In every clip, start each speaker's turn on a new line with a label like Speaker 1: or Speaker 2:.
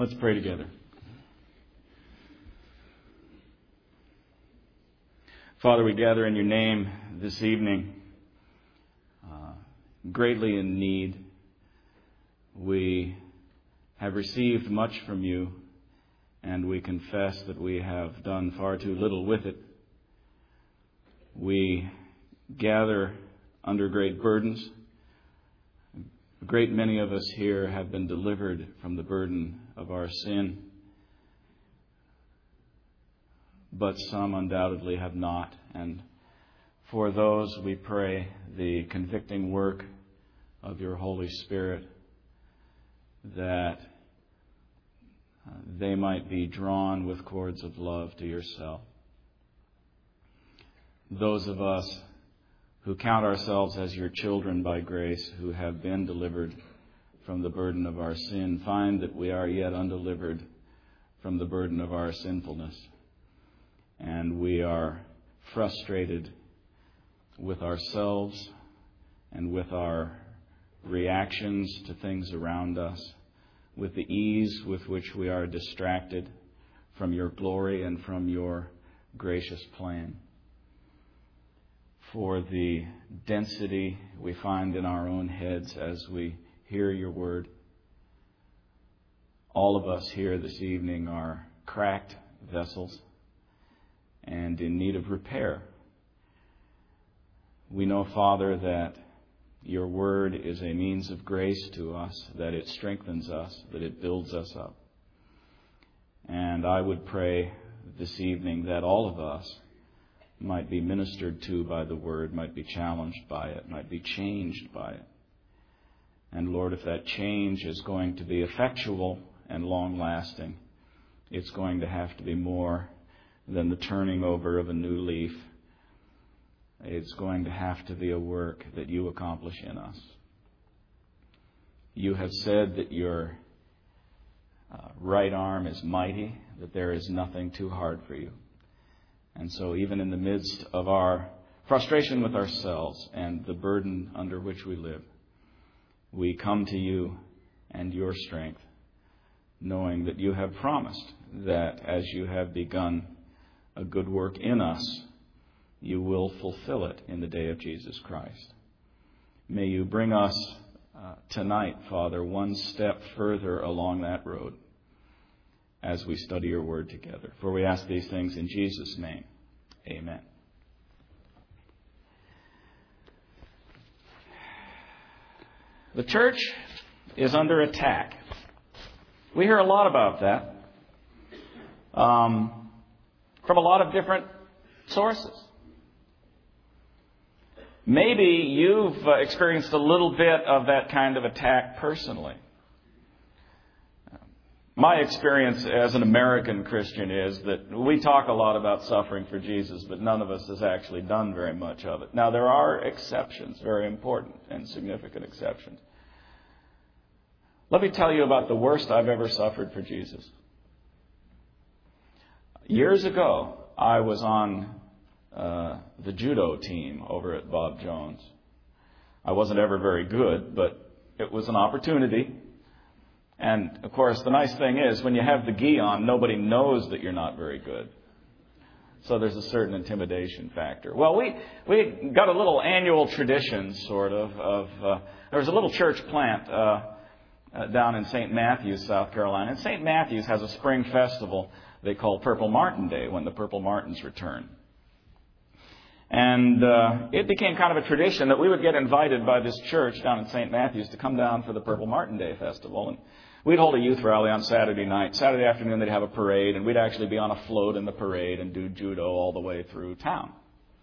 Speaker 1: Let's pray together. Father, we gather in your name this evening, greatly in need. We have received much from you, and we confess that we have done far too little with it. We gather under great burdens. A great many of us here have been delivered from the burden of our sin, but some undoubtedly have not. And for those, we pray the convicting work of your Holy Spirit, that they might be drawn with cords of love to yourself. Those of us who count ourselves as your children by grace, who have been delivered from the burden of our sin, find that we are yet undelivered from the burden of our sinfulness. And we are frustrated with ourselves and with our reactions to things around us, with the ease with which we are distracted from your glory and from your gracious plan. For the density we find in our own heads as we hear your word. All of us here this evening are cracked vessels and in need of repair. We know, Father, that your word is a means of grace to us, that it strengthens us, that it builds us up. And I would pray this evening that all of us might be ministered to by the word, might be challenged by it, might be changed by it. And Lord, if that change is going to be effectual and long-lasting, it's going to have to be more than the turning over of a new leaf. It's going to have to be a work that you accomplish in us. You have said that your right arm is mighty, that there is nothing too hard for you. And so even in the midst of our frustration with ourselves and the burden under which we live, we come to you and your strength, knowing that you have promised that as you have begun a good work in us, you will fulfill it in the day of Jesus Christ. May you bring us tonight, Father, one step further along that road as we study your word together. For we ask these things in Jesus' name. Amen. The church is under attack. We hear a lot about that from a lot of different sources. Maybe you've experienced a little bit of that kind of attack personally. My experience as an American Christian is that we talk a lot about suffering for Jesus, but none of us has actually done very much of it. Now, there are exceptions, very important and significant exceptions. Let me tell you about the worst I've ever suffered for Jesus. Years ago, I was on the judo team over at Bob Jones. I wasn't ever very good, but it was an opportunity. And, of course, the nice thing is when you have the gi on, nobody knows that you're not very good. So there's a certain intimidation factor. Well, we got a little annual tradition, sort of there was a little church plant down in St. Matthews, South Carolina. And St. Matthews has a spring festival they call Purple Martin Day, when the Purple Martins return. And it became kind of a tradition that we would get invited by this church down in St. Matthews to come down for the Purple Martin Day festival. And we'd hold a youth rally on Saturday night. Saturday afternoon, they'd have a parade, and we'd actually be on a float in the parade and do judo all the way through town.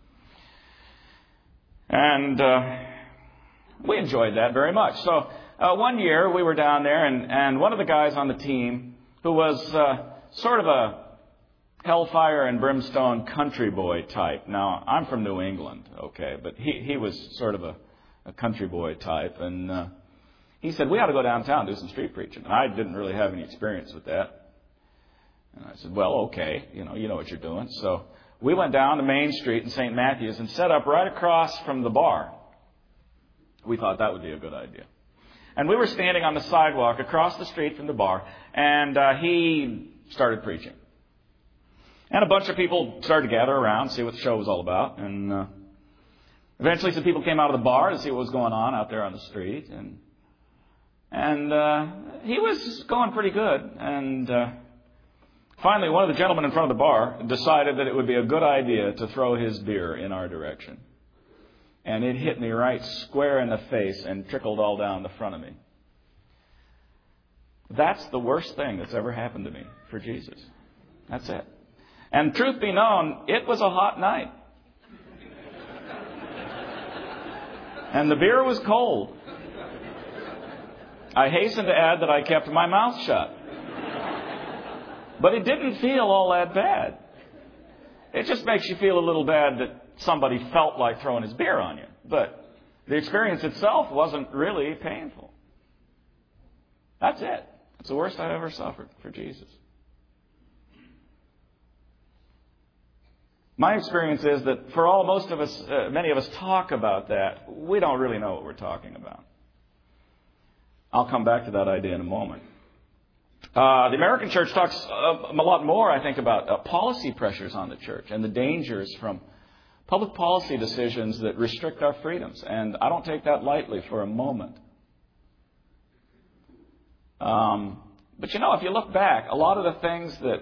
Speaker 1: And we enjoyed that very much. So one year, we were down there, and one of the guys on the team, who was sort of a hellfire and brimstone country boy type. Now, I'm from New England, okay, but he was sort of a country boy type, and he said, we ought to go downtown and do some street preaching. And I didn't really have any experience with that. And I said, well, okay, you know what you're doing. So we went down to Main Street in St. Matthews and set up right across from the bar. We thought that would be a good idea. And we were standing on the sidewalk across the street from the bar, and he started preaching. And a bunch of people started to gather around, see what the show was all about. And eventually some people came out of the bar to see what was going on out there on the street. And he was going pretty good. And finally, one of the gentlemen in front of the bar decided that it would be a good idea to throw his beer in our direction. And it hit me right square in the face and trickled all down the front of me. That's the worst thing that's ever happened to me for Jesus. That's it. And truth be known, it was a hot night. And the beer was cold. I hasten to add that I kept my mouth shut. But it didn't feel all that bad. It just makes you feel a little bad that somebody felt like throwing his beer on you. But the experience itself wasn't really painful. That's it. It's the worst I've ever suffered for Jesus. My experience is that for all most of us, many of us talk about that, we don't really know what we're talking about. I'll come back to that idea in a moment. The American church talks a lot more, I think, about policy pressures on the church and the dangers from public policy decisions that restrict our freedoms. And I don't take that lightly for a moment. But you know, if you look back, a lot of the things that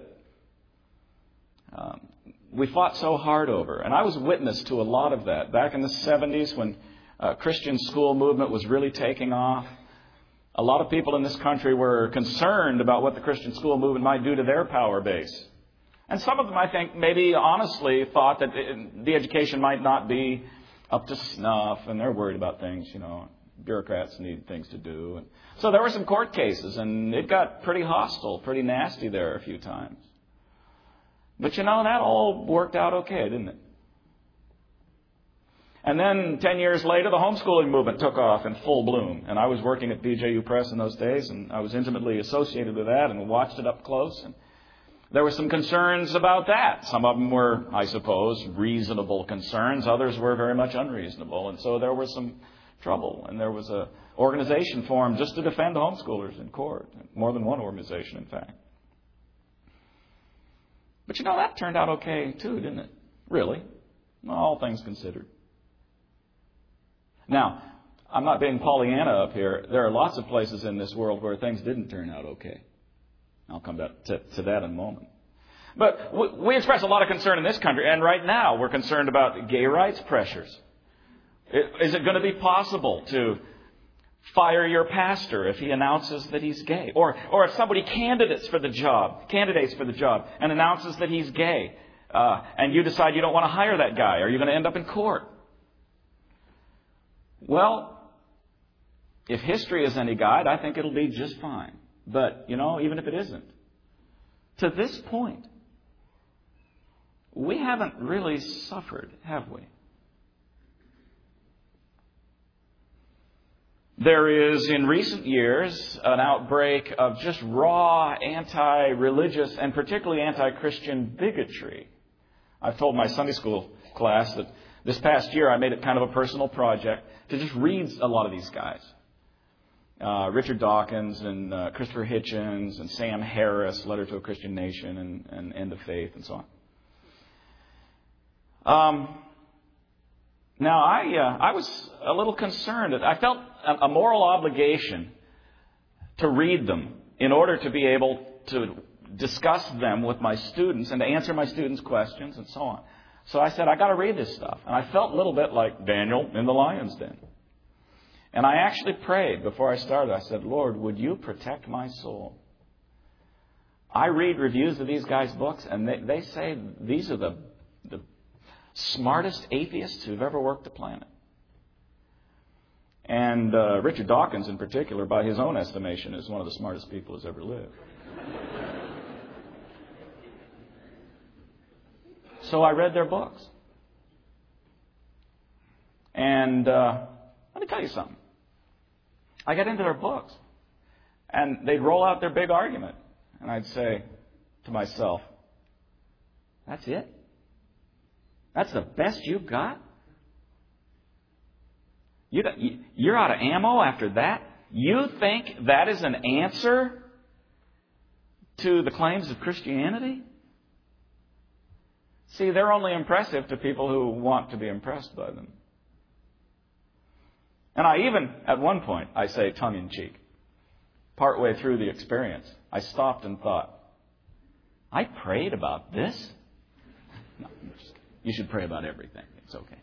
Speaker 1: we fought so hard over, and I was witness to a lot of that back in the 70s when Christian school movement was really taking off. A lot of people in this country were concerned about what the Christian school movement might do to their power base. And some of them, I think, maybe honestly thought that the education might not be up to snuff, and they're worried about things, you know. Bureaucrats need things to do. And so there were some court cases, and it got pretty hostile, pretty nasty there a few times. But you know, that all worked out okay, didn't it? And then 10 years later, the homeschooling movement took off in full bloom. And I was working at BJU Press in those days, and I was intimately associated with that and watched it up close. And there were some concerns about that. Some of them were, I suppose, reasonable concerns. Others were very much unreasonable. And so there was some trouble. And there was an organization formed just to defend homeschoolers in court. More than one organization, in fact. But you know, that turned out okay too, didn't it? Really. All things considered. Now, I'm not being Pollyanna up here. There are lots of places in this world where things didn't turn out okay. I'll come back to that in a moment. But we express a lot of concern in this country, and right now we're concerned about gay rights pressures. Is it going to be possible to fire your pastor if he announces that he's gay? Or if somebody candidates for the job and announces that he's gay, and you decide you don't want to hire that guy, are you going to end up in court? Well, if history is any guide, I think it'll be just fine. But, you know, even if it isn't, to this point, we haven't really suffered, have we? There is, in recent years, an outbreak of just raw anti-religious and particularly anti-Christian bigotry. I've told my Sunday school class that this past year I made it kind of a personal project to just read a lot of these guys. Richard Dawkins and Christopher Hitchens and Sam Harris, Letter to a Christian Nation and End of Faith and so on. Now, I was a little concerned. I felt a moral obligation to read them in order to be able to discuss them with my students and to answer my students' questions and so on. So I said, I got to read this stuff. And I felt a little bit like Daniel in the lion's den. And I actually prayed before I started. I said, Lord, would you protect my soul? I read reviews of these guys' books, and they say these are the smartest atheists who've ever worked the planet. And Richard Dawkins, in particular, by his own estimation, is one of the smartest people who's ever lived. So I read their books. And let me tell you something. I got into their books, and they'd roll out their big argument, and I'd say to myself, that's it? That's the best you've got? You're out of ammo after that? You think that is an answer to the claims of Christianity? See, they're only impressive to people who want to be impressed by them. And I even, at one point, I say tongue-in-cheek, partway through the experience, I stopped and thought, I prayed about this? No, you should pray about everything. It's okay.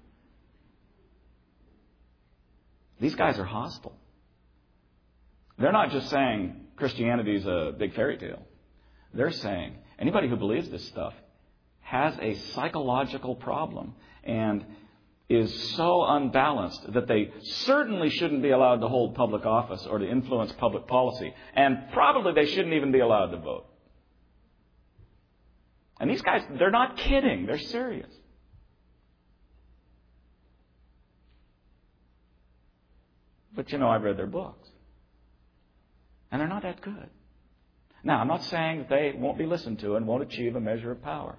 Speaker 1: These guys are hostile. They're not just saying Christianity is a big fairy tale. They're saying anybody who believes this stuff has a psychological problem and is so unbalanced that they certainly shouldn't be allowed to hold public office or to influence public policy. And probably they shouldn't even be allowed to vote. And these guys, they're not kidding. They're serious. But I've read their books. And they're not that good. Now, I'm not saying that they won't be listened to and won't achieve a measure of power.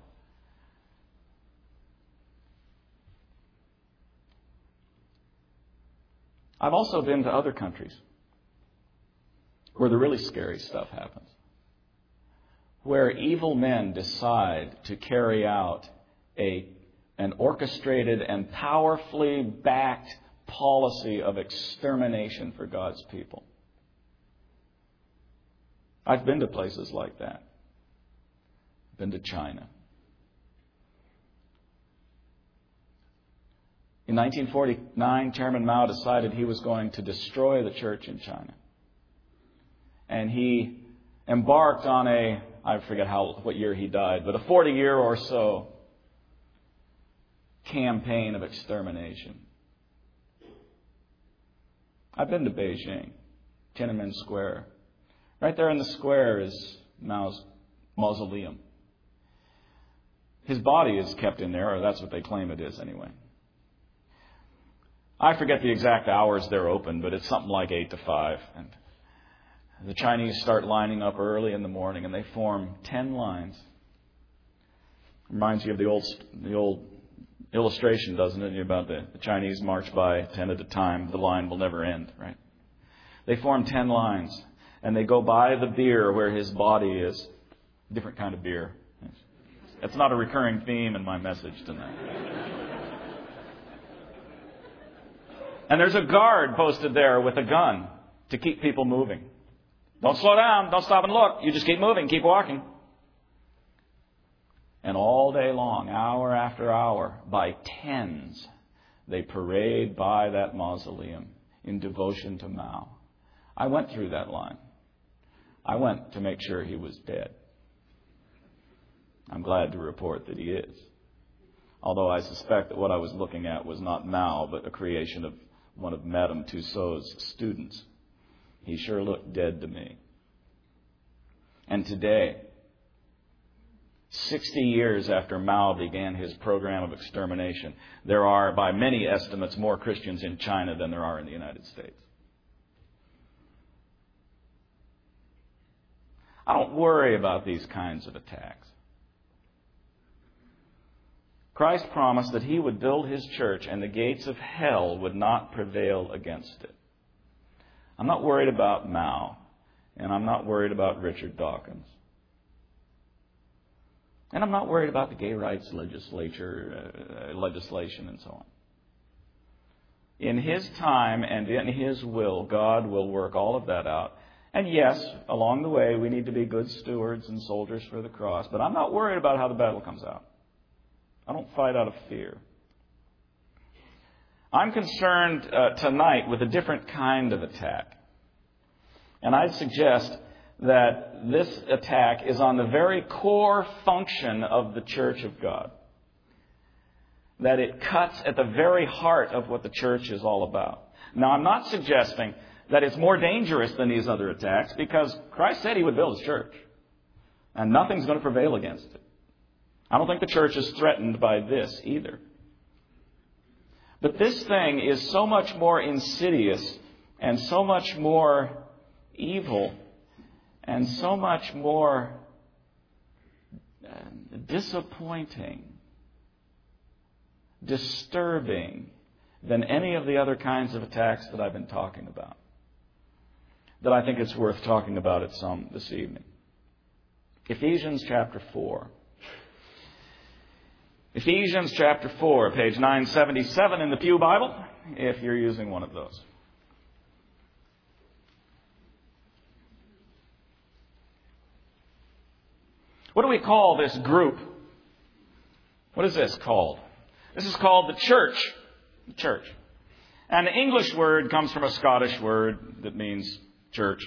Speaker 1: I've also been to other countries where the really scary stuff happens. Where evil men decide to carry out an orchestrated and powerfully backed policy of extermination for God's people. I've been to places like that. I've been to China. In 1949, Chairman Mao decided he was going to destroy the church in China. And he embarked on I forget what year he died, but a 40-year or so campaign of extermination. I've been to Beijing, Tiananmen Square. Right there in the square is Mao's mausoleum. His body is kept in there, or that's what they claim it is anyway. I forget the exact hours they're open, but it's something like 8 to 5. And the Chinese start lining up early in the morning, and they form 10 lines. Reminds you of the old illustration, doesn't it? About the Chinese march by 10 at a time. The line will never end, right? They form 10 lines, and they go by the bier where his body is. Different kind of beer. It's not a recurring theme in my message tonight. And there's a guard posted there with a gun to keep people moving. Don't slow down. Don't stop and look. You just keep moving. Keep walking. And all day long, hour after hour, by tens, they parade by that mausoleum in devotion to Mao. I went through that line. I went to make sure he was dead. I'm glad to report that he is. Although I suspect that what I was looking at was not Mao, but a creation of one of Madame Tussauds' students. He sure looked dead to me. And today, 60 years after Mao began his program of extermination, there are, by many estimates, more Christians in China than there are in the United States. I don't worry about these kinds of attacks. Christ promised that he would build his church and the gates of hell would not prevail against it. I'm not worried about Mao, and I'm not worried about Richard Dawkins. And I'm not worried about the gay rights legislation and so on. In his time and in his will, God will work all of that out. And yes, along the way, we need to be good stewards and soldiers for the cross. But I'm not worried about how the battle comes out. I don't fight out of fear. I'm concerned tonight with a different kind of attack. And I'd suggest that this attack is on the very core function of the Church of God. That it cuts at the very heart of what the church is all about. Now, I'm not suggesting that it's more dangerous than these other attacks, because Christ said he would build his church. And nothing's going to prevail against it. I don't think the church is threatened by this either. But this thing is so much more insidious and so much more evil and so much more disappointing, disturbing than any of the other kinds of attacks that I've been talking about. that I think it's worth talking about it some this evening. Ephesians chapter 4. Ephesians chapter 4, page 977 in the Pew Bible, if you're using one of those. What do we call this group? What is this called? This is called the church. The church. And the English word comes from a Scottish word that means church.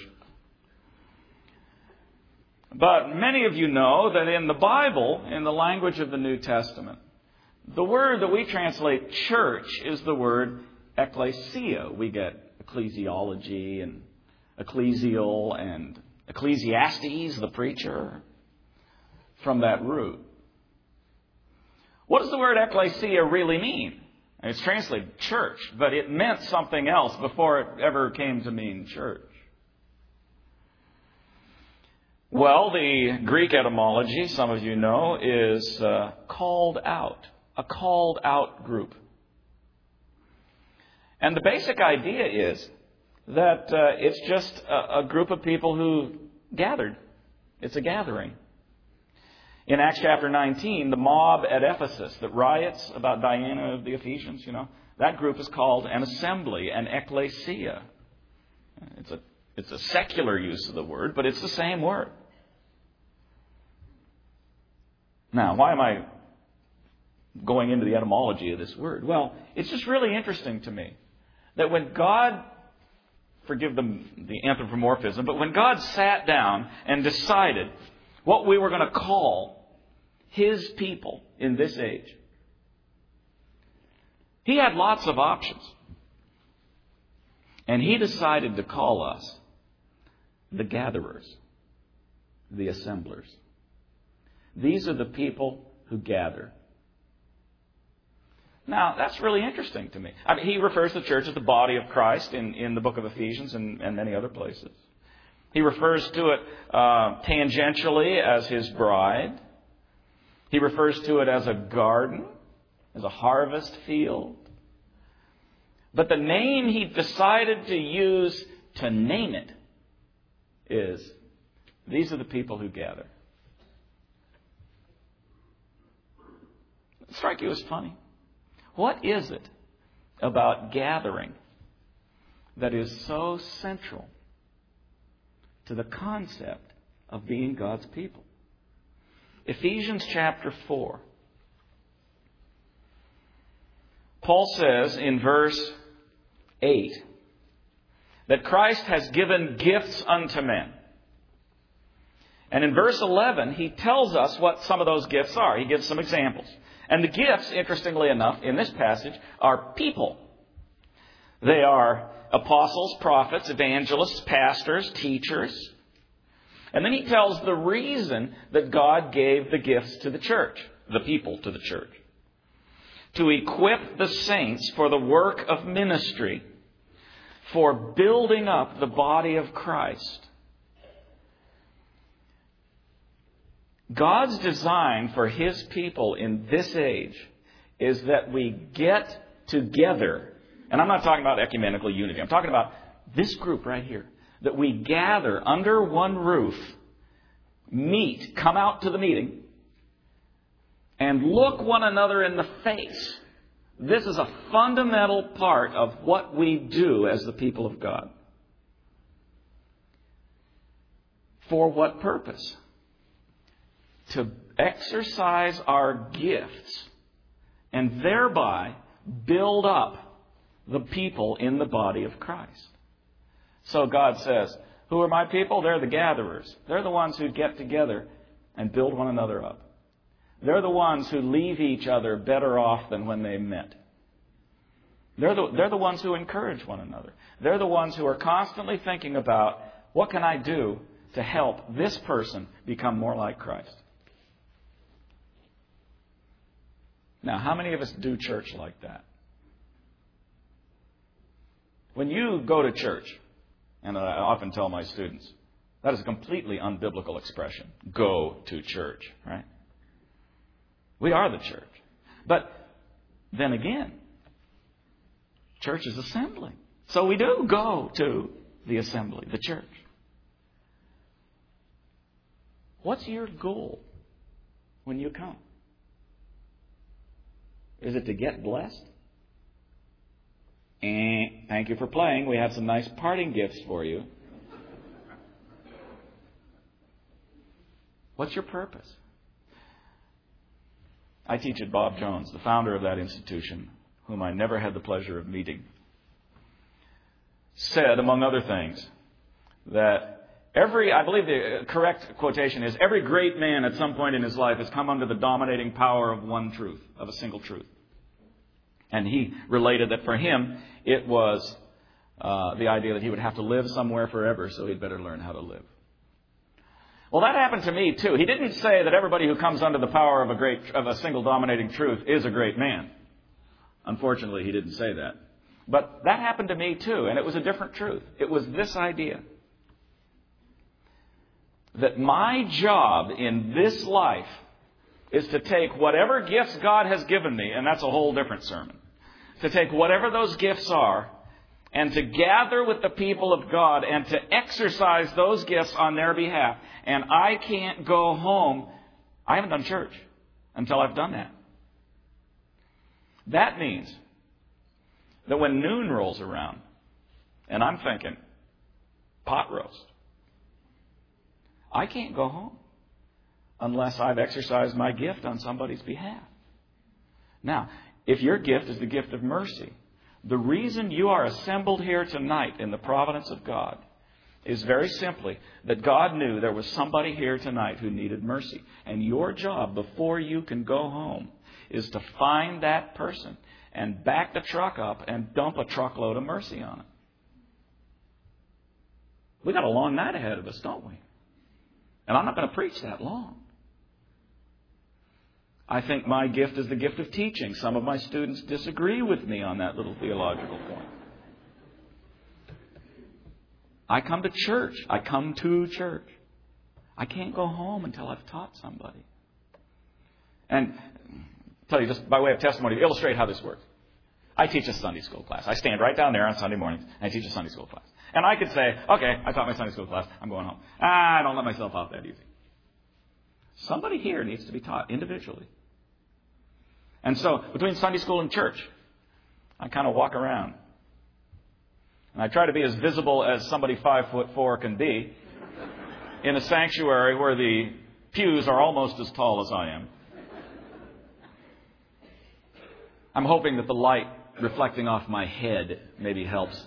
Speaker 1: But many of you know that in the Bible, in the language of the New Testament, the word that we translate church is the word ecclesia. We get ecclesiology and ecclesial and Ecclesiastes, the preacher, from that root. What does the word ecclesia really mean? It's translated church, but it meant something else before it ever came to mean church. Well, the Greek etymology, some of you know, is called out. A called out group. And the basic idea is that it's just a group of people who gathered. It's a gathering. In Acts chapter 19, the mob at Ephesus that riots about Diana of the Ephesians, that group is called an assembly, an ecclesia. It's a secular use of the word, but it's the same word. Now, why am I going into the etymology of this word? Well, it's just really interesting to me that when God, forgive the anthropomorphism, but when God sat down and decided what we were going to call His people in this age, He had lots of options. And He decided to call us the gatherers, the assemblers. These are the people who gather. Now, that's really interesting to me. I mean, He refers to the church as the body of Christ in the book of Ephesians and many other places. He refers to it tangentially as His bride. He refers to it as a garden, as a harvest field. But the name He decided to use to name it is, these are the people who gather. It strike you as funny? What is it about gathering that is so central to the concept of being God's people? Ephesians chapter 4. Paul says in verse 8 that Christ has given gifts unto men. And in verse 11, he tells us what some of those gifts are. He gives some examples. And the gifts, interestingly enough, in this passage, are people. They are apostles, prophets, evangelists, pastors, teachers. And then he tells the reason that God gave the gifts to the church, the people to the church. To equip the saints for the work of ministry, for building up the body of Christ. God's design for His people in this age is that we get together. And I'm not talking about ecumenical unity. I'm talking about this group right here. That we gather under one roof, meet, come out to the meeting, and look one another in the face. This is a fundamental part of what we do as the people of God. For what purpose? To exercise our gifts and thereby build up the people in the body of Christ. So God says, who are my people? They're the gatherers. They're the ones who get together and build one another up. They're the ones who leave each other better off than when they met. They're the ones who encourage one another. They're the ones who are constantly thinking about, what can I do to help this person become more like Christ? Now, how many of us do church like that? When you go to church, and I often tell my students, that is a completely unbiblical expression. Go to church, right? We are the church. But then again, church is assembling. So we do go to the assembly, the church. What's your goal when you come? Is it to get blessed? Thank you for playing. We have some nice parting gifts for you. What's your purpose? I teach at Bob Jones, the founder of that institution, whom I never had the pleasure of meeting, said, among other things, that I believe the correct quotation is, every great man at some point in his life has come under the dominating power of one truth, of a single truth. And he related that for him, it was the idea that he would have to live somewhere forever, so he'd better learn how to live. Well, that happened to me, too. He didn't say that everybody who comes under the power of a single dominating truth is a great man. Unfortunately, he didn't say that. But that happened to me, too, and it was a different truth. It was this idea that my job in this life is to take whatever gifts God has given me, and that's a whole different sermon, to take whatever those gifts are and to gather with the people of God and to exercise those gifts on their behalf. And I can't go home. I haven't done church until I've done that. That means that when noon rolls around and I'm thinking, pot roast, I can't go home unless I've exercised my gift on somebody's behalf. Now, if your gift is the gift of mercy, the reason you are assembled here tonight in the providence of God is very simply that God knew there was somebody here tonight who needed mercy. And your job before you can go home is to find that person and back the truck up and dump a truckload of mercy on it. We got a long night ahead of us, don't we? And I'm not going to preach that long. I think my gift is the gift of teaching. Some of my students disagree with me on that little theological point. I come to church. I can't go home until I've taught somebody. And tell you just by way of testimony, to illustrate how this works. I teach a Sunday school class. I stand right down there on Sunday mornings and I teach a Sunday school class. And I could say, okay, I taught my Sunday school class. I'm going home. I don't let myself off that easy. Somebody here needs to be taught individually. And so, between Sunday school and church, I kind of walk around. And I try to be as visible as somebody 5'4" can be in a sanctuary where the pews are almost as tall as I am. I'm hoping that the light reflecting off my head maybe helps.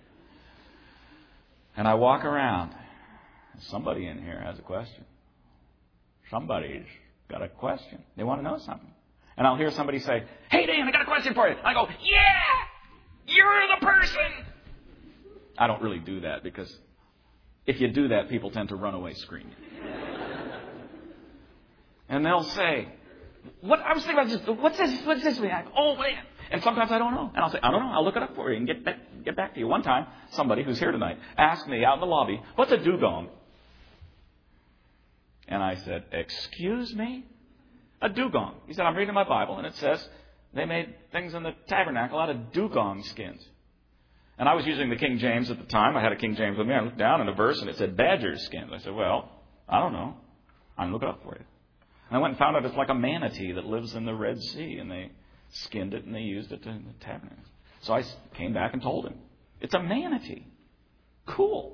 Speaker 1: And I walk around. Somebody in here has a question. Somebody's got a question. They want to know something. And I'll hear somebody say, "Hey, Dan, I got a question for you." I go, "Yeah, you're the person." I don't really do that because if you do that, people tend to run away screaming. And they'll say, "What? I was thinking about this. What's this mean?" I go, "Oh, man." And sometimes I don't know. And I'll say, "I don't know. I'll look it up for you and get back to you." One time, somebody who's here tonight asked me out in the lobby, "What's a dugong?" And I said, "Excuse me? A dugong." He said, "I'm reading my Bible, and it says they made things in the tabernacle out of dugong skins." And I was using the King James at the time. I had a King James with me. I looked down in a verse, and it said badger skins. I said, "Well, I don't know. I'll look it up for you." And I went and found out it's like a manatee that lives in the Red Sea, and they skinned it, and they used it in the tabernacle. So I came back and told him, "It's a manatee." Cool.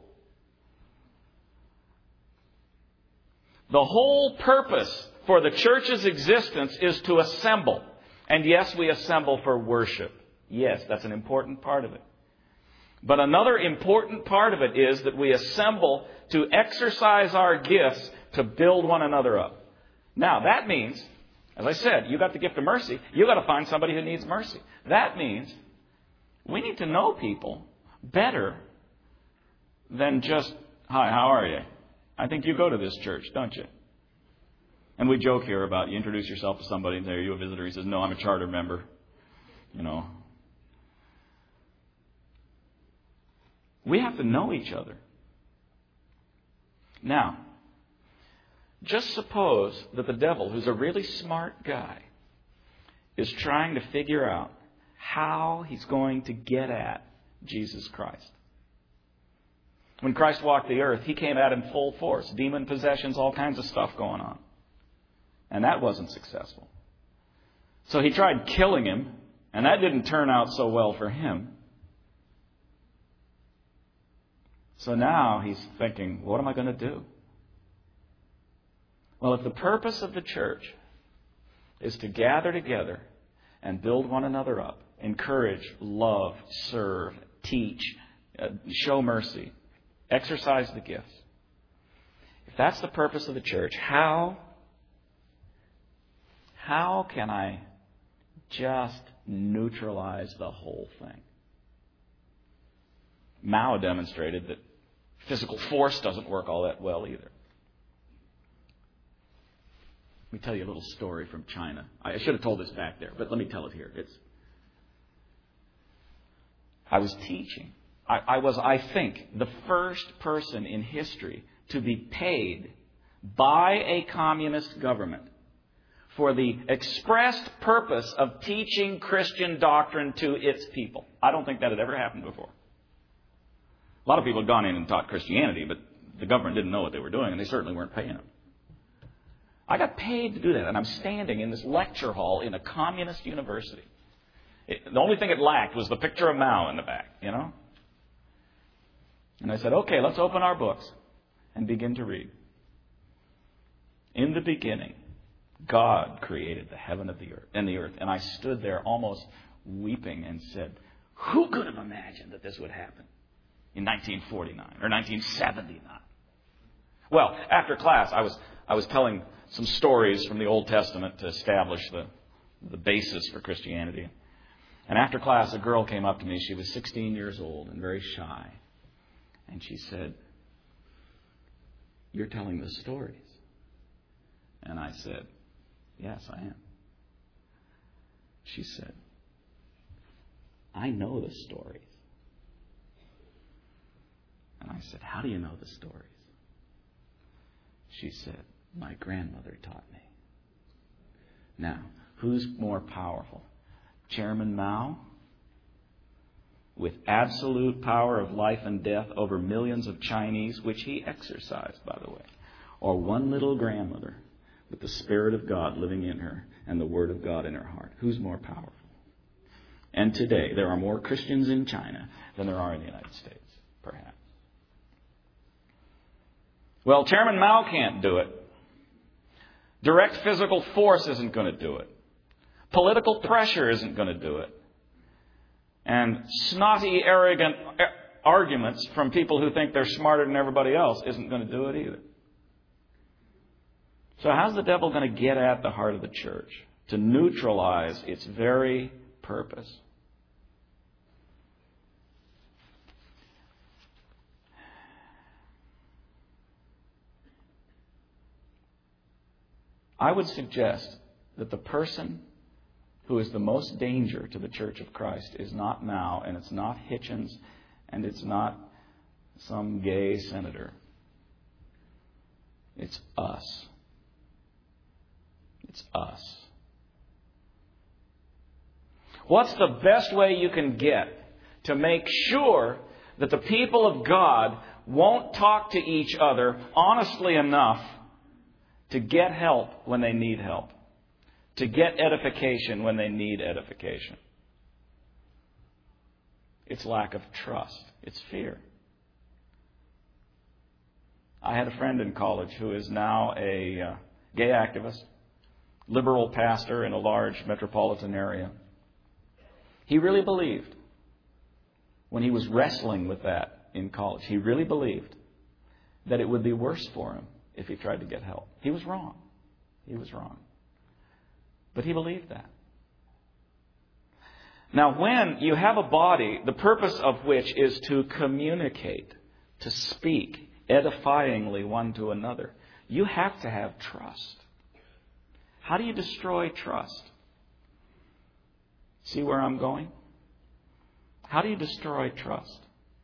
Speaker 1: The whole purpose for the church's existence is to assemble. And yes, we assemble for worship. Yes, that's an important part of it. But another important part of it is that we assemble to exercise our gifts to build one another up. Now, that means, as I said, you got the gift of mercy. You got to find somebody who needs mercy. That means we need to know people better than just, "Hi, how are you? I think you go to this church, don't you?" And we joke here about you introduce yourself to somebody and say, "Are you a visitor?" He says, "No, I'm a charter member." You know. We have to know each other. Now, just suppose that the devil, who's a really smart guy, is trying to figure out how he's going to get at Jesus Christ. When Christ walked the earth, He came at him full force. Demon possessions, all kinds of stuff going on. And that wasn't successful. So He tried killing him, and that didn't turn out so well for him. So now he's thinking, what am I going to do? Well, if the purpose of the church is to gather together and build one another up, encourage, love, serve, teach, show mercy, exercise the gifts. If that's the purpose of the church, how can I just neutralize the whole thing? Mao demonstrated that physical force doesn't work all that well either. Let me tell you a little story from China. I should have told this back there, but let me tell it here. I was teaching. I was, I think, the first person in history to be paid by a communist government for the expressed purpose of teaching Christian doctrine to its people. I don't think that had ever happened before. A lot of people had gone in and taught Christianity, but the government didn't know what they were doing, and they certainly weren't paying them. I got paid to do that, and I'm standing in this lecture hall in a communist university. The only thing it lacked was the picture of Mao in the back, you know? And I said, okay, let's open our books and begin to read. In the beginning, God created the heaven and the earth. And I stood there almost weeping and said, who could have imagined that this would happen in 1949 or 1979? Well, after class, I was telling some stories from the Old Testament to establish the basis for Christianity. And after class, a girl came up to me. She was 16 years old and very shy. And she said, you're telling the stories. And I said, yes, I am. She said, I know the stories. And I said, how do you know the stories? She said, my grandmother taught me. Now, who's more powerful? Chairman Mao, with absolute power of life and death over millions of Chinese, which he exercised, by the way, or one little grandmother with the Spirit of God living in her and the Word of God in her heart? Who's more powerful? And today, there are more Christians in China than there are in the United States, perhaps. Well, Chairman Mao can't do it. Direct physical force isn't going to do it. Political pressure isn't going to do it. And snotty, arrogant arguments from people who think they're smarter than everybody else isn't going to do it either. So how's the devil going to get at the heart of the church to neutralize its very purpose? I would suggest that the person who is the most danger to the Church of Christ is not Mao, and it's not Hitchens, and it's not some gay senator. It's us. It's us. What's the best way you can get to make sure that the people of God won't talk to each other honestly enough to get help when they need help? To get edification when they need edification? It's lack of trust. It's fear. I had a friend in college who is now a gay activist, liberal pastor in a large metropolitan area. He really believed, when he was wrestling with that in college, he really believed that it would be worse for him if he tried to get help. He was wrong. He was wrong. But he believed that. Now, when you have a body, the purpose of which is to communicate, to speak edifyingly one to another, you have to have trust. How do you destroy trust? See where I'm going? How do you destroy trust?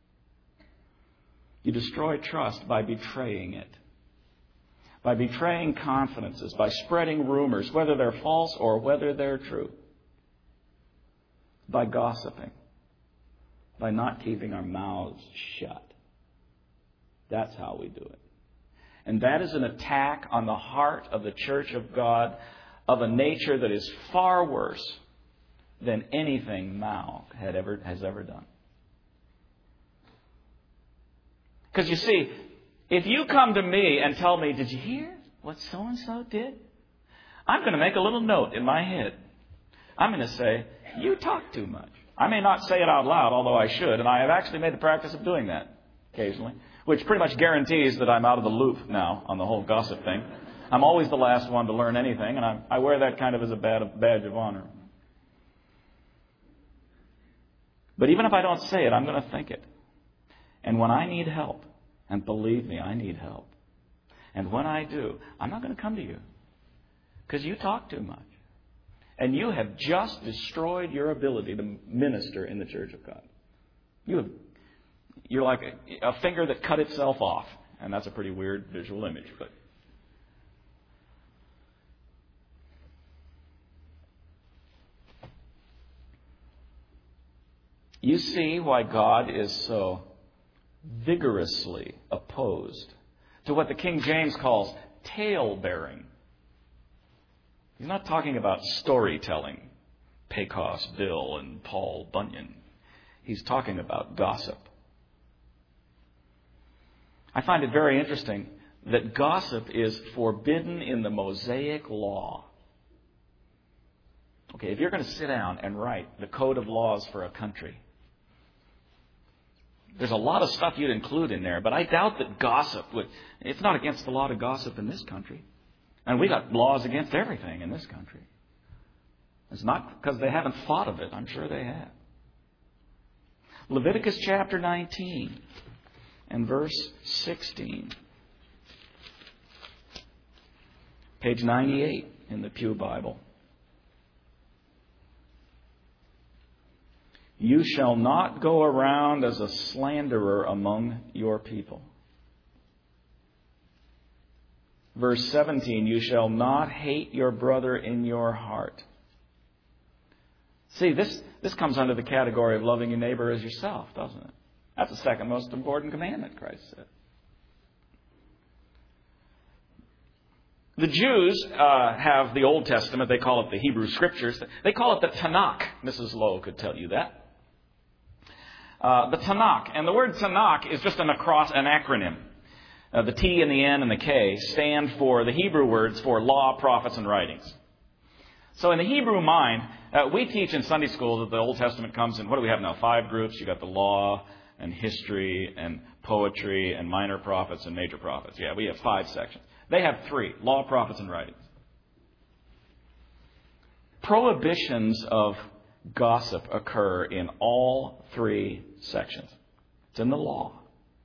Speaker 1: You destroy trust by betraying it. By betraying confidences, by spreading rumors, whether they're false or whether they're true. By gossiping. By not keeping our mouths shut. That's how we do it. And that is an attack on the heart of the church of God of a nature that is far worse than anything Mao has ever done. Because you see, if you come to me and tell me, did you hear what so-and-so did? I'm going to make a little note in my head. I'm going to say, you talk too much. I may not say it out loud, although I should, and I have actually made the practice of doing that occasionally, which pretty much guarantees that I'm out of the loop now on the whole gossip thing. I'm always the last one to learn anything, and I wear that kind of as a badge of honor. But even if I don't say it, I'm going to think it. And when I need help, and believe me, I need help, and when I do, I'm not going to come to you because you talk too much. And you have just destroyed your ability to minister in the church of God. You're like a finger that cut itself off. And that's a pretty weird visual image. But you see why God is so vigorously opposed to what the King James calls tale-bearing. He's not talking about storytelling, Pecos Bill and Paul Bunyan. He's talking about gossip. I find it very interesting that gossip is forbidden in the Mosaic law. Okay, if you're going to sit down and write the code of laws for a country, there's a lot of stuff you'd include in there, but I doubt that gossip would... It's not against the law to gossip in this country. And we got laws against everything in this country. It's not because they haven't thought of it. I'm sure they have. Leviticus chapter 19 and verse 16. Page 98 in the Pew Bible. You shall not go around as a slanderer among your people. Verse 17, you shall not hate your brother in your heart. See, this comes under the category of loving your neighbor as yourself, doesn't it? That's the second most important commandment, Christ said. The Jews have the Old Testament. They call it the Hebrew Scriptures. They call it the Tanakh. Mrs. Lowe could tell you that. The Tanakh. And the word Tanakh is just an acronym. The T and the N and the K stand for the Hebrew words for law, prophets, and writings. So in the Hebrew mind, we teach in Sunday school that the Old Testament comes in, what do we have now? 5 groups. You've got the law and history and poetry and minor prophets and major prophets. Yeah, we have 5 sections. They have 3, law, prophets, and writings. Prohibitions of gossip occur in all 3 sections. It's in the law.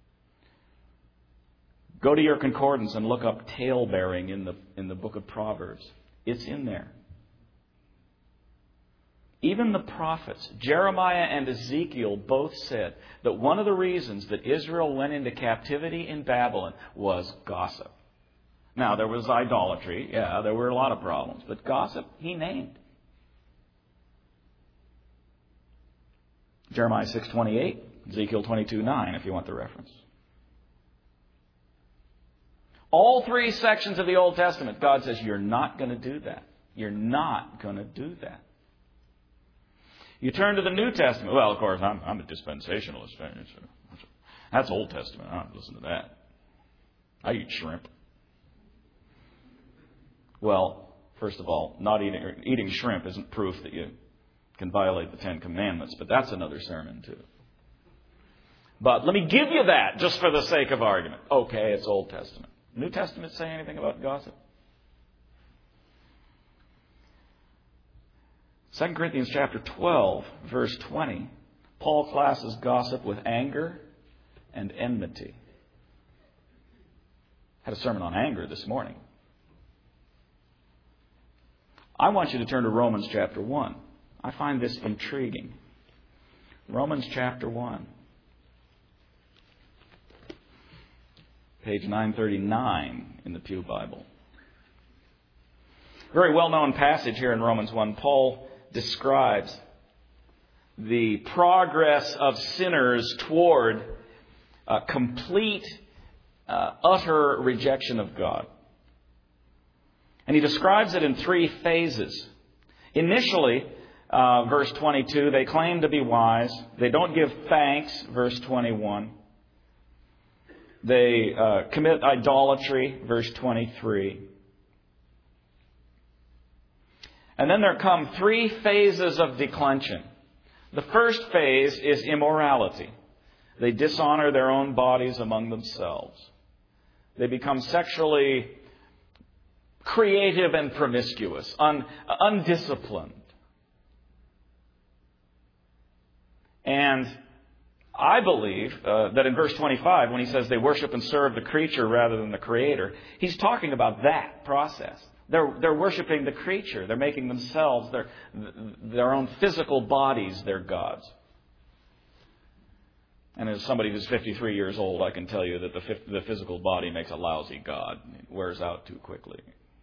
Speaker 1: Go to your concordance and look up tale-bearing in the book of Proverbs. It's in there. Even the prophets, Jeremiah and Ezekiel, both said that one of the reasons that Israel went into captivity in Babylon was gossip. Now, there was idolatry. Yeah, there were a lot of problems. But gossip, he named. Jeremiah 6:28, Ezekiel 22:9, if you want the reference. All 3 sections of the Old Testament, God says, you're not going to do that. You're not going to do that. You turn to the New Testament. Well, of course, I'm a dispensationalist. That's Old Testament. I don't listen to that. I eat shrimp. Well, first of all, not eating shrimp isn't proof that you can violate the 10 Commandments, but that's another sermon too. But let me give you that just for the sake of argument. Okay, it's Old Testament. New Testament say anything about gossip? 2 Corinthians chapter 12, verse 20, Paul classes gossip with anger and enmity. Had a sermon on anger this morning. I want you to turn to Romans chapter 1. I find this intriguing. Romans chapter 1. Page 939 in the Pew Bible. Very well-known passage here in Romans 1. Paul describes the progress of sinners toward complete utter rejection of God. And he describes it in 3 phases. Initially, verse 22, they claim to be wise. They don't give thanks, verse 21. They commit idolatry, verse 23. And then there come 3 phases of declension. The first phase is immorality. They dishonor their own bodies among themselves. They become sexually creative and promiscuous, undisciplined. And I believe that in verse 25, when he says they worship and serve the creature rather than the Creator, he's talking about that process. They're worshiping the creature. They're making themselves, their own physical bodies, their gods. And as somebody who's 53 years old, I can tell you that the physical body makes a lousy god. It wears out too quickly.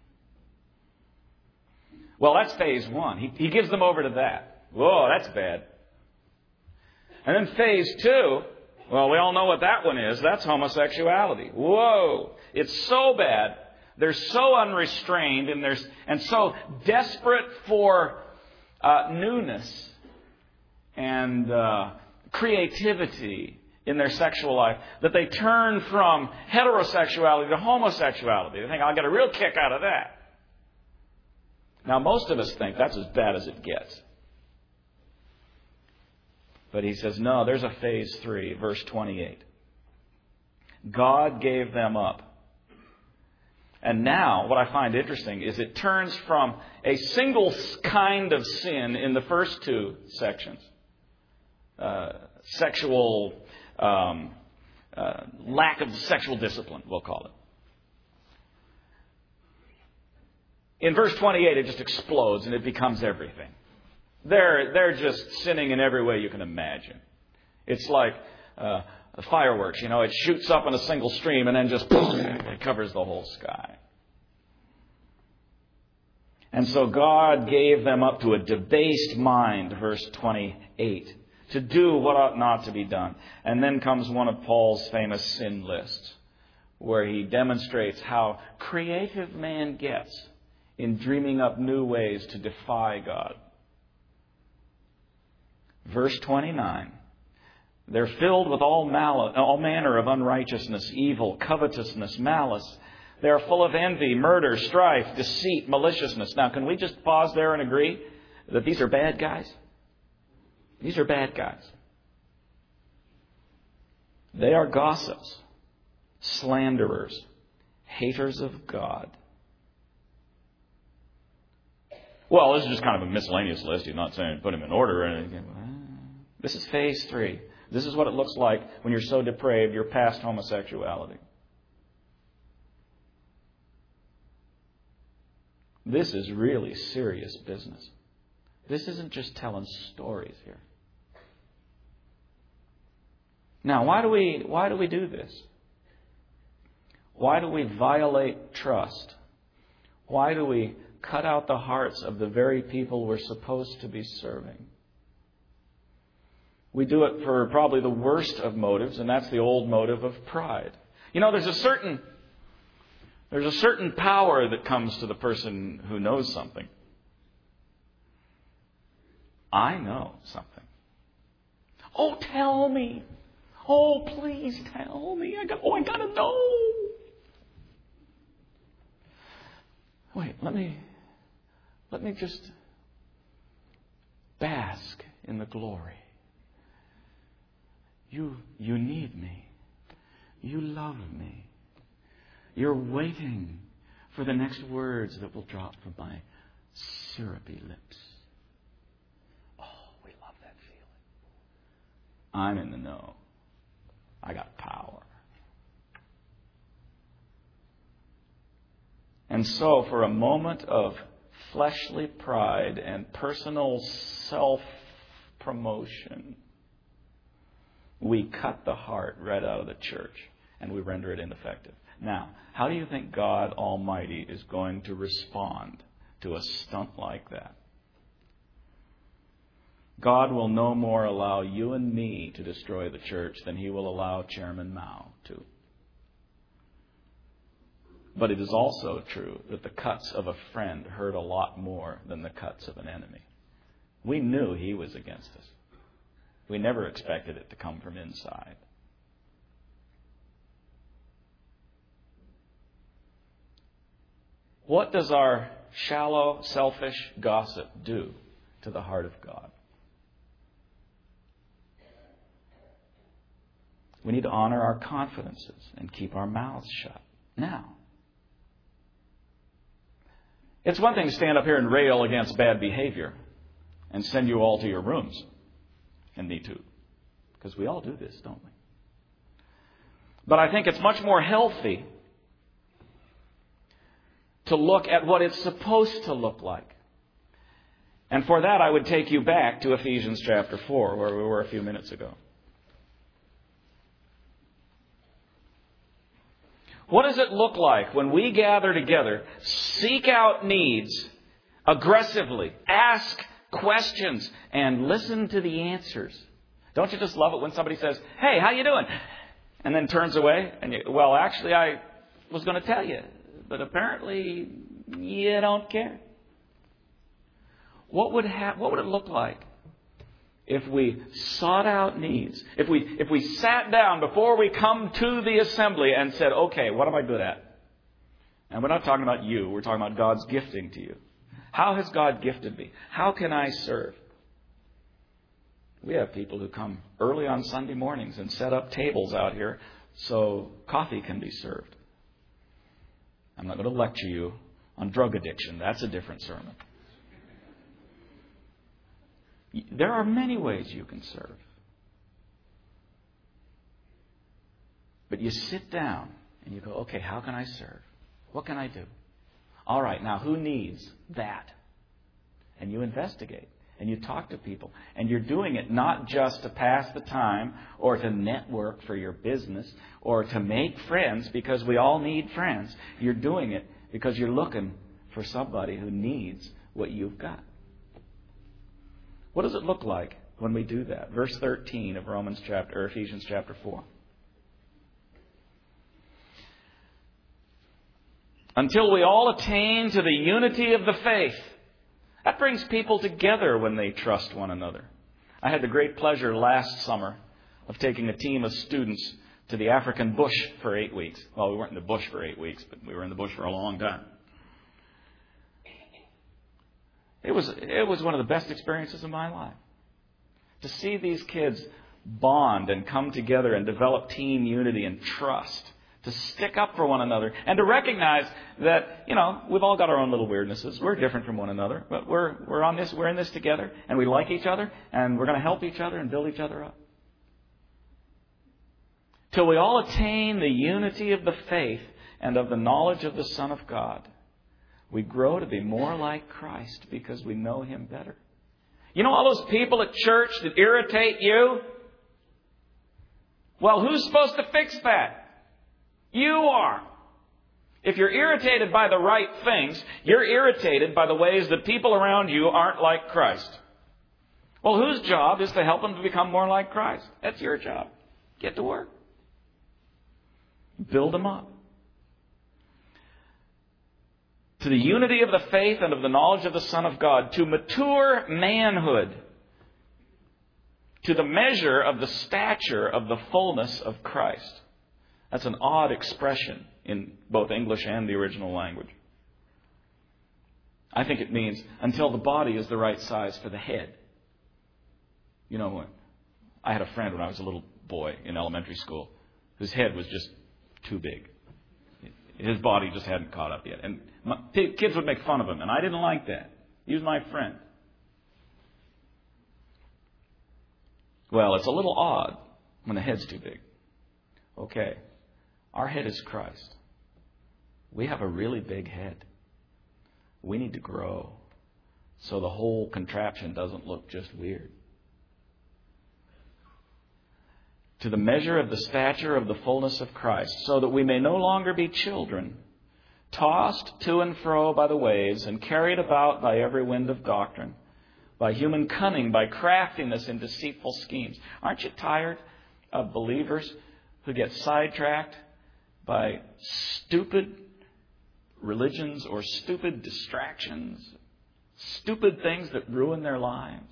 Speaker 1: Well, that's phase 1. He gives them over to that. Whoa, that's bad. And then phase 2, well, we all know what that one is. That's homosexuality. Whoa, it's so bad. They're so unrestrained and so desperate for newness and creativity in their sexual life that they turn from heterosexuality to homosexuality. They think, I'll get a real kick out of that. Now, most of us think that's as bad as it gets. But he says, no, there's a phase 3, verse 28. God gave them up. And now, what I find interesting is it turns from a single kind of sin in the first 2 sections. Sexual, lack of sexual discipline, we'll call it. In verse 28, it just explodes and it becomes everything. They're just sinning in every way you can imagine. It's like fireworks, it shoots up in a single stream and then just it covers the whole sky. And so God gave them up to a debased mind, verse 28, to do what ought not to be done. And then comes one of Paul's famous sin lists, where he demonstrates how creative man gets in dreaming up new ways to defy God. Verse 29. They're filled with all manner of unrighteousness, evil, covetousness, malice. They are full of envy, murder, strife, deceit, maliciousness. Now, can we just pause there and agree that these are bad guys? These are bad guys. They are gossips, slanderers, haters of God. Well, this is just kind of a miscellaneous list. He's not saying put them in order or anything. This is phase 3. This is what it looks like when you're so depraved, you're past homosexuality. This is really serious business. This isn't just telling stories here. Now, why do we do this? Why do we violate trust? Why do we cut out the hearts of the very people we're supposed to be serving? We do it for probably the worst of motives, and that's the old motive of pride. There's a certain power that comes to the person who knows something. I know something. Oh, tell me. Oh, please tell me. I gotta know. Wait, let me just bask in the glory. You need me. You love me. You're waiting for the next words that will drop from my syrupy lips. Oh, we love that feeling. I'm in the know. I got power. And so, for a moment of fleshly pride and personal self-promotion, we cut the heart right out of the church and we render it ineffective. Now, how do you think God Almighty is going to respond to a stunt like that? God will no more allow you and me to destroy the church than He will allow Chairman Mao to. But it is also true that the cuts of a friend hurt a lot more than the cuts of an enemy. We knew he was against us. We never expected it to come from inside. What does our shallow, selfish gossip do to the heart of God? We need to honor our confidences and keep our mouths shut. Now, it's one thing to stand up here and rail against bad behavior and send you all to your rooms. And me too. Because we all do this, don't we? But I think it's much more healthy to look at what it's supposed to look like. And for that, I would take you back to Ephesians chapter 4, where we were a few minutes ago. What does it look like when we gather together, seek out needs aggressively, ask questions, and listen to the answers? Don't you just love it when somebody says, "Hey, how you doing?" and then turns away? And well, actually, I was going to tell you, but apparently you don't care. What would it look like if we sought out needs? If we sat down before we come to the assembly and said, "Okay, what am I good at?" And we're not talking about you. We're talking about God's gifting to you. How has God gifted me? How can I serve? We have people who come early on Sunday mornings and set up tables out here so coffee can be served. I'm not going to lecture you on drug addiction. That's a different sermon. There are many ways you can serve. But you sit down and you go, "Okay, how can I serve? What can I do? All right, now who needs that?" And you investigate and you talk to people. And you're doing it not just to pass the time or to network for your business or to make friends, because we all need friends. You're doing it because you're looking for somebody who needs what you've got. What does it look like when we do that? Verse 13 of Ephesians chapter 4. Until we all attain to the unity of the faith. That brings people together when they trust one another. I had the great pleasure last summer of taking a team of students to the African bush for 8 weeks. Well, we weren't in the bush for 8 weeks, but we were in the bush for a long time. It was one of the best experiences of my life. To see these kids bond and come together and develop team unity and trust. To stick up for one another and to recognize that, we've all got our own little weirdnesses. We're different from one another, but we're in this together, and we like each other, and we're going to help each other and build each other up. Till we all attain the unity of the faith and of the knowledge of the Son of God. We grow to be more like Christ because we know Him better. All those people at church that irritate you? Well, who's supposed to fix that? You are. If you're irritated by the right things, you're irritated by the ways that people around you aren't like Christ. Well, whose job is to help them to become more like Christ? That's your job. Get to work. Build them up. To the unity of the faith and of the knowledge of the Son of God, to mature manhood, to the measure of the stature of the fullness of Christ. That's an odd expression in both English and the original language. I think it means until the body is the right size for the head. I had a friend when I was a little boy in elementary school whose head was just too big. His body just hadn't caught up yet. And kids would make fun of him, and I didn't like that. He was my friend. Well, it's a little odd when the head's too big. Okay. Our head is Christ. We have a really big head. We need to grow so the whole contraption doesn't look just weird. To the measure of the stature of the fullness of Christ, so that we may no longer be children, tossed to and fro by the waves and carried about by every wind of doctrine, by human cunning, by craftiness and deceitful schemes. Aren't you tired of believers who get sidetracked by stupid religions or stupid distractions, stupid things that ruin their lives?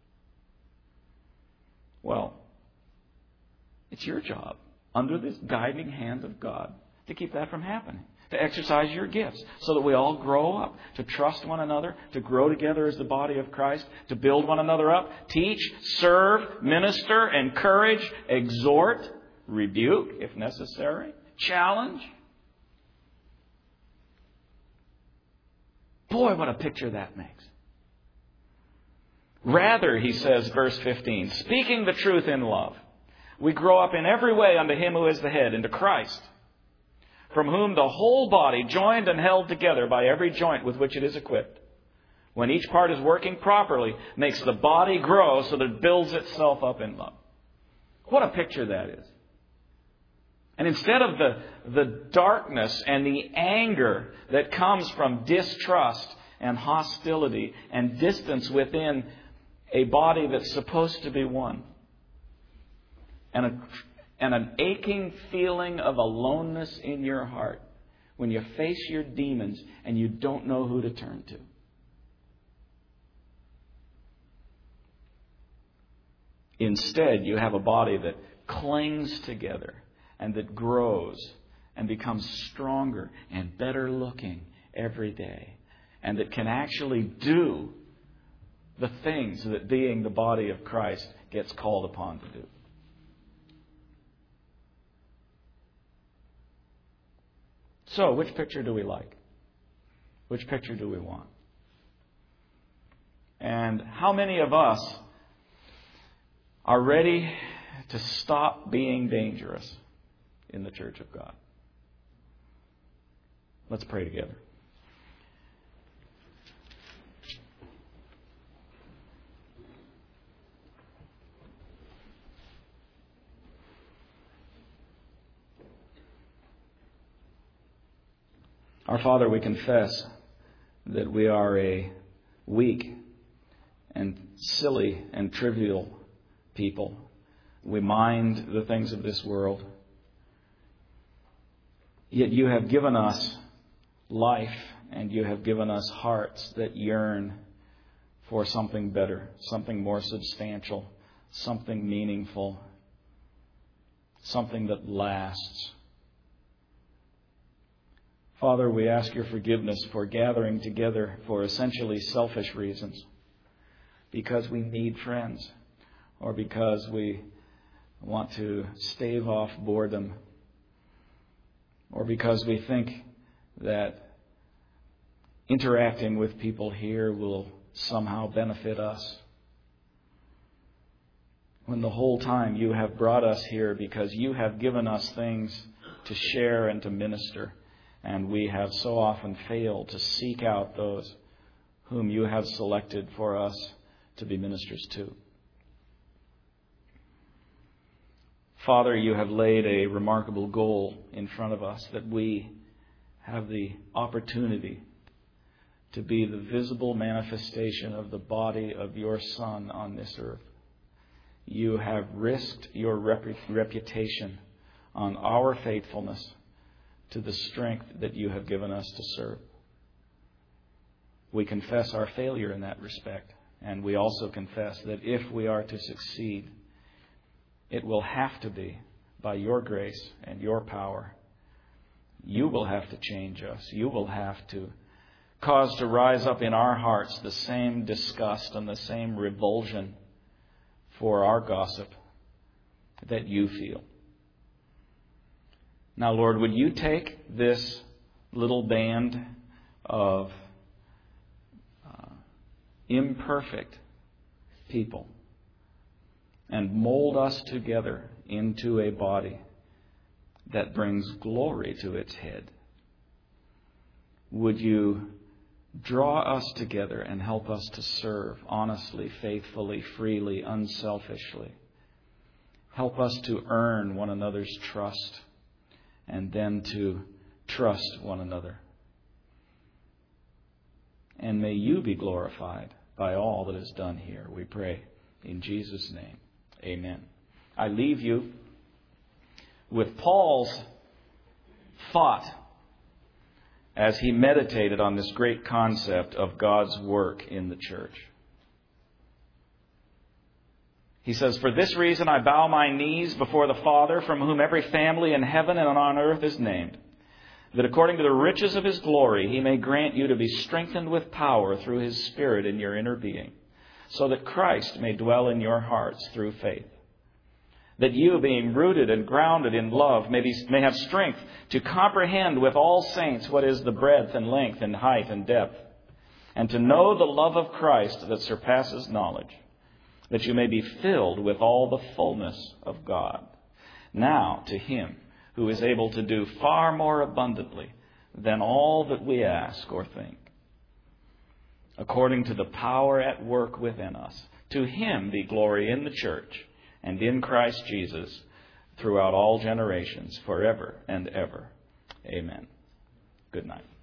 Speaker 1: Well, it's your job, under this guiding hand of God, to keep that from happening. To exercise your gifts so that we all grow up, to trust one another, to grow together as the body of Christ, to build one another up, teach, serve, minister, encourage, exhort, rebuke if necessary, challenge. Boy, what a picture that makes. Rather, he says, verse 15, speaking the truth in love, we grow up in every way unto Him who is the head, into Christ, from whom the whole body, joined and held together by every joint with which it is equipped, when each part is working properly, makes the body grow so that it builds itself up in love. What a picture that is. And instead of the darkness and the anger that comes from distrust and hostility and distance within a body that's supposed to be one, and an aching feeling of aloneness in your heart when you face your demons and you don't know who to turn to. Instead, you have a body that clings together and that grows and becomes stronger and better looking every day, and that can actually do the things that being the body of Christ gets called upon to do. So, which picture do we like? Which picture do we want? And how many of us are ready to stop being dangerous in the church of God? Let's pray together. Our Father, we confess that we are a weak and silly and trivial people. We mind the things of this world. Yet you have given us life, and you have given us hearts that yearn for something better, something more substantial, something meaningful, something that lasts. Father, we ask your forgiveness for gathering together for essentially selfish reasons, because we need friends, or because we want to stave off boredom, or because we think that interacting with people here will somehow benefit us, when the whole time you have brought us here because you have given us things to share and to minister. And we have so often failed to seek out those whom you have selected for us to be ministers to. Father, you have laid a remarkable goal in front of us, that we have the opportunity to be the visible manifestation of the body of your Son on this earth. You have risked your reputation on our faithfulness to the strength that you have given us to serve. We confess our failure in that respect, and we also confess that if we are to succeed, it will have to be by your grace and your power. You will have to change us. You will have to cause to rise up in our hearts the same disgust and the same revulsion for our gossip that you feel. Now, Lord, would you take this little band of imperfect people and mold us together into a body that brings glory to its head? Would you draw us together and help us to serve honestly, faithfully, freely, unselfishly? Help us to earn one another's trust, and then to trust one another. And may you be glorified by all that is done here, we pray. In Jesus' name, amen. I leave you with Paul's thought as he meditated on this great concept of God's work in the church. He says, "For this reason I bow my knees before the Father, from whom every family in heaven and on earth is named, that according to the riches of His glory He may grant you to be strengthened with power through His Spirit in your inner being, so that Christ may dwell in your hearts through faith. That you, being rooted and grounded in love, may have strength to comprehend with all saints what is the breadth and length and height and depth, and to know the love of Christ that surpasses knowledge, that you may be filled with all the fullness of God. Now to Him who is able to do far more abundantly than all that we ask or think, according to the power at work within us, to Him be glory in the church and in Christ Jesus throughout all generations, forever and ever. Amen." Good night.